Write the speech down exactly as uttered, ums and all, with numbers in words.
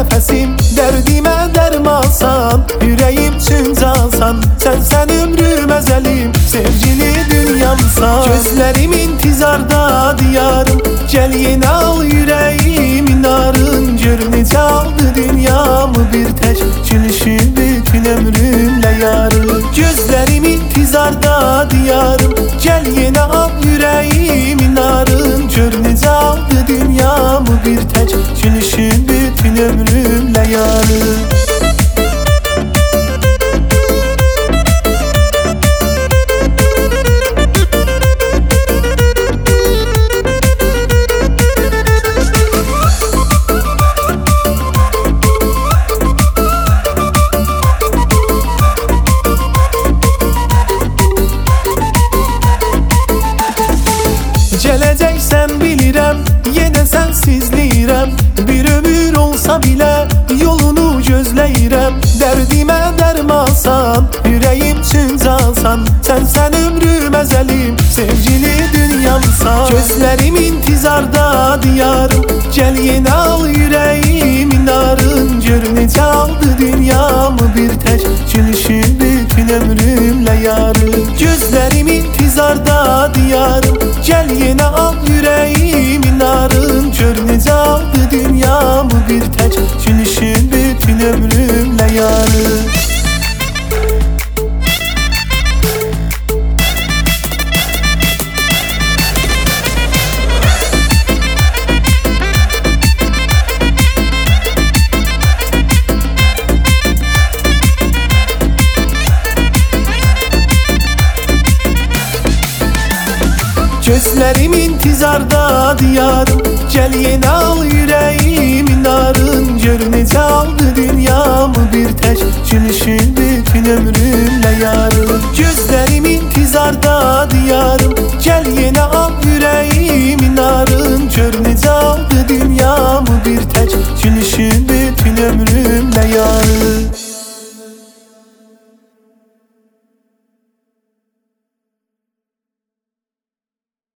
nəfəsim, dərdimə dərmansan, ürəyim üçün cansan, sənsən ömrüm əzəlim, sevgili dünyamsan. Gözlərim intizarda diyarım, gəl yenə al ürəyimin narın, gör necə aldı dünyamı bir tək gülüşü bütün ömrümlə yarım. Gözlərim intizarda diyarım, gəl yenə al ürəyimin narın, gör necə aldı dünyamı bir tək gülüşü bütün ömrümlə yarım. Gələcəksən bilirəm, yenə sənsizləyirəm, bir ömür olsa bilə yolunu gözləyirəm. Dərdimə dərmansan, ürəyim üçün cansan, sənsən ömrüm əzəlim, sevgili dünyamsan. Gözlərim intizarda diyarım, gəl yenə al ürəyimin narın, gör necə aldı dünyamı bir tək gülüşü bütün ömrümlə yarım. Gözlərim intizarda diyarım, gəl yenə al ürəyimin narın, gör necə aldı dünyamı bir tək gülüşü bütün ömrümlə yarım. Gözlərim intizarda diyarım, gəl yenə al ürəyimin narın, gör necə aldı dünyamı bir tək gülüşü bütün ömrümlə yarım. Gözlərim intizarda diyarım, gəl yenə al